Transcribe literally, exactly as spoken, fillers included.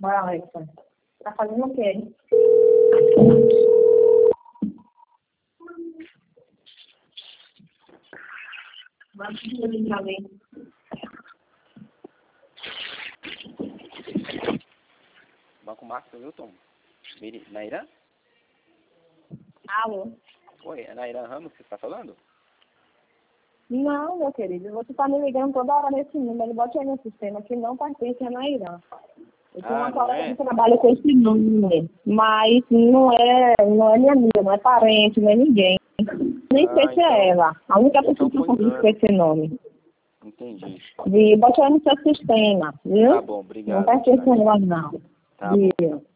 Vai, Alexa. Tá fazendo o quê? Vamos ligar ali. Banco Marcos, Wilton. Nairã? Alô? Oi, é Nairã Ramos que você está falando? Não, meu querido. Você tá me ligando toda hora nesse número. Bote aí no sistema que não pertence a Nairã. Eu tenho Ah, uma não colega é? que trabalha com esse nome, mas não é, não é minha amiga, não é parente, não é ninguém. Nem Ah, sei se então- é ela. A única então pessoa que eu foi consigo engano. com esse nome. Entendi. De bote aí no seu sistema, viu? Tá bom, Não obrigado. pertence a ela, não. Tá bom. Viu?